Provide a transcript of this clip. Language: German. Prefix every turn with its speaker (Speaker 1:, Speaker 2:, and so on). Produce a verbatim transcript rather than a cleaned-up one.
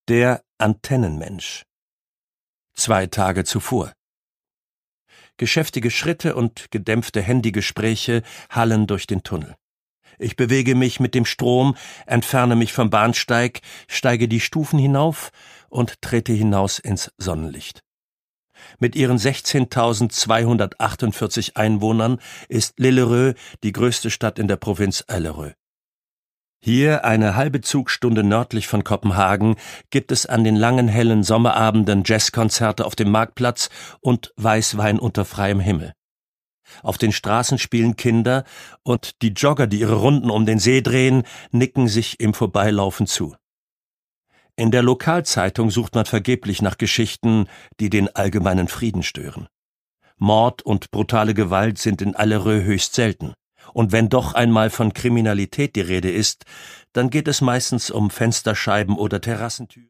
Speaker 1: Der Antennenmensch. Zwei Tage zuvor. Geschäftige Schritte und gedämpfte Handygespräche hallen durch den Tunnel. Ich bewege mich mit dem Strom, entferne mich vom Bahnsteig, steige die Stufen hinauf und trete hinaus ins Sonnenlicht. Mit ihren sechzehntausendzweihundertachtundvierzig Einwohnern ist Lillerød die größte Stadt in der Provinz Allerød. Hier, eine halbe Zugstunde nördlich von Kopenhagen, gibt es an den langen hellen Sommerabenden Jazzkonzerte auf dem Marktplatz und Weißwein unter freiem Himmel. Auf den Straßen spielen Kinder und die Jogger, die ihre Runden um den See drehen, nicken sich im Vorbeilaufen zu. In der Lokalzeitung sucht man vergeblich nach Geschichten, die den allgemeinen Frieden stören. Mord und brutale Gewalt sind in Allerød höchst selten. Und wenn doch einmal von Kriminalität die Rede ist, dann geht es meistens um Fensterscheiben oder Terrassentüren.